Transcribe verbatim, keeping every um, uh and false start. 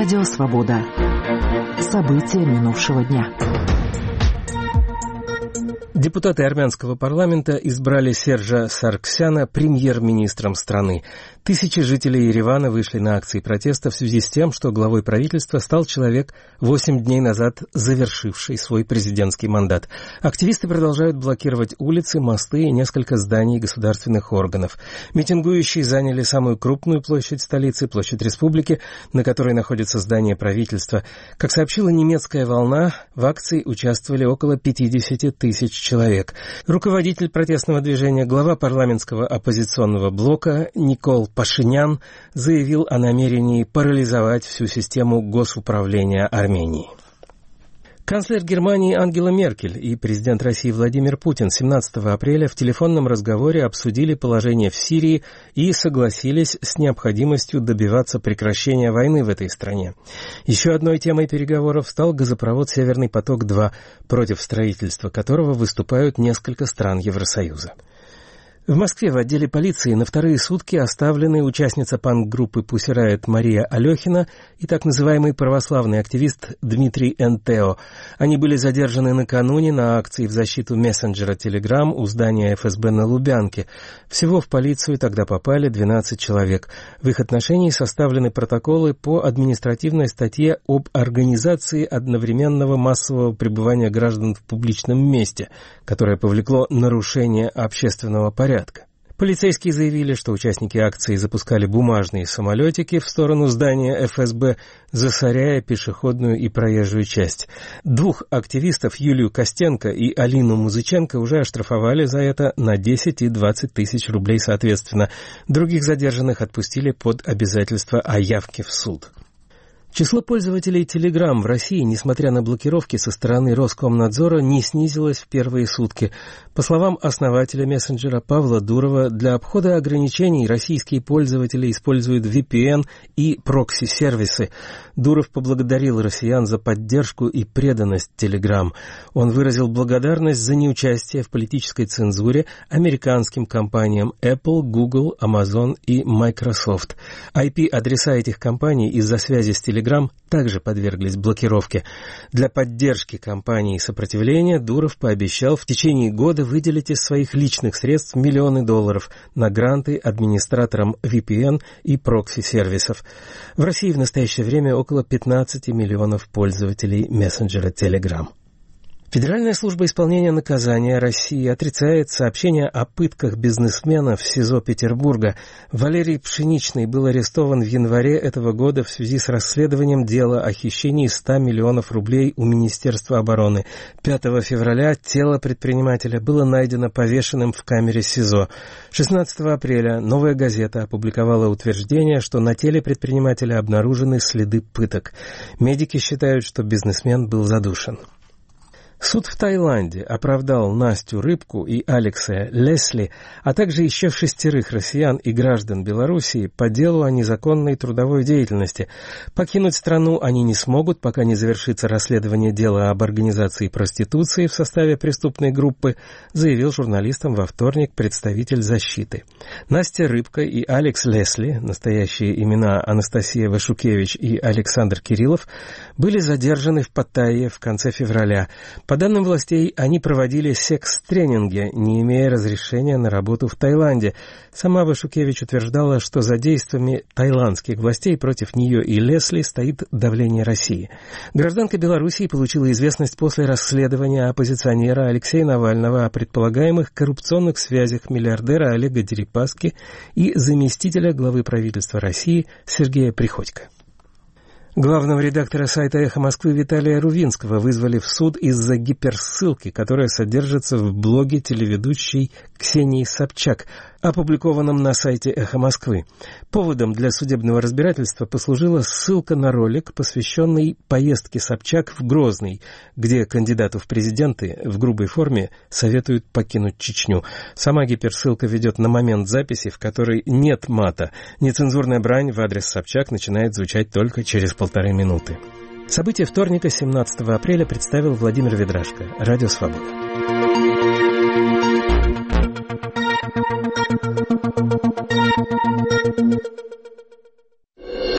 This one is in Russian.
Радио «Свобода». События минувшего дня. Депутаты армянского парламента избрали Сержа Саргсяна премьер-министром страны. Тысячи жителей Еревана вышли на акции протеста в связи с тем, что главой правительства стал человек, восемь дней назад завершивший свой президентский мандат. Активисты продолжают блокировать улицы, мосты и несколько зданий государственных органов. Митингующие заняли самую крупную площадь столицы, площадь Республики, на которой находится здание правительства. Как сообщила немецкая «Волна», в акции участвовали около пятьдесят тысяч человек. Руководитель протестного движения, глава парламентского оппозиционного блока Никол Пашинян заявил о намерении парализовать всю систему госуправления Армении. Канцлер Германии Ангела Меркель и президент России Владимир Путин семнадцатого апреля в телефонном разговоре обсудили положение в Сирии и согласились с необходимостью добиваться прекращения войны в этой стране. Еще одной темой переговоров стал газопровод «Северный поток-два», против строительства которого выступают несколько стран Евросоюза. В Москве в отделе полиции на вторые сутки оставлены участница панк-группы «Pussy Riot» Мария Алехина и так называемый православный активист Дмитрий Энтео. Они были задержаны накануне на акции в защиту мессенджера Telegram у здания эф эс бэ на Лубянке. Всего в полицию тогда попали двенадцать человек. В их отношении составлены протоколы по административной статье об организации одновременного массового пребывания граждан в публичном месте, которое повлекло нарушение общественного порядка. Полицейские заявили, что участники акции запускали бумажные самолетики в сторону здания эф эс бэ, засоряя пешеходную и проезжую часть. Двух активистов, Юлию Костенко и Алину Музыченко, уже оштрафовали за это на десять и двадцать тысяч рублей соответственно. Других задержанных отпустили под обязательство о явке в суд. Число пользователей Telegram в России, несмотря на блокировки со стороны Роскомнадзора, не снизилось в первые сутки. По словам основателя мессенджера Павла Дурова, для обхода ограничений российские пользователи используют ви пи эн и прокси-сервисы. Дуров поблагодарил россиян за поддержку и преданность Telegram. Он выразил благодарность за неучастие в политической цензуре американским компаниям Apple, Google, Amazon и Microsoft. ай пи-адреса этих компаний из-за связи с Telegram также подверглись блокировке. Для поддержки кампании сопротивления Дуров пообещал в течение года выделить из своих личных средств миллионы долларов на гранты администраторам ви пи эн и прокси-сервисов. В России в настоящее время около пятнадцать миллионов пользователей мессенджера Telegram. Федеральная служба исполнения наказания России отрицает сообщения о пытках бизнесмена в СИЗО Петербурга. Валерий Пшеничный был арестован в январе этого года в связи с расследованием дела о хищении ста миллионов рублей у Министерства обороны. пятого февраля тело предпринимателя было найдено повешенным в камере СИЗО. шестнадцатого апреля «Новая газета» опубликовала утверждение, что на теле предпринимателя обнаружены следы пыток. Медики считают, что бизнесмен был задушен. Суд в Таиланде оправдал Настю Рыбку и Алекса Лесли, а также еще шестерых россиян и граждан Белоруссии по делу о незаконной трудовой деятельности. Покинуть страну они не смогут, пока не завершится расследование дела об организации проституции в составе преступной группы, заявил журналистам во вторник представитель защиты. Настя Рыбка и Алекс Лесли, настоящие имена Анастасия Вашукевич и Александр Кириллов, были задержаны в Паттайе в конце февраля. По данным властей, они проводили секс-тренинги, не имея разрешения на работу в Таиланде. Сама Вашукевич утверждала, что за действиями таиландских властей против нее и Лесли стоит давление России. Гражданка Белоруссии получила известность после расследования оппозиционера Алексея Навального о предполагаемых коррупционных связях миллиардера Олега Дерипаски и заместителя главы правительства России Сергея Приходько. Главного редактора сайта «Эхо Москвы» Виталия Рувинского вызвали в суд из-за гиперссылки, которая содержится в блоге телеведущей Ксении Собчак, опубликованном на сайте «Эхо Москвы». Поводом для судебного разбирательства послужила ссылка на ролик, посвященный поездке Собчак в Грозный, где кандидату в президенты в грубой форме советуют покинуть Чечню. Сама гиперссылка ведет на момент записи, в которой нет мата. Нецензурная брань в адрес Собчак начинает звучать только через полторы минуты. События вторника, семнадцатого апреля, представил Владимир Ведрашко. Радио «Свобода».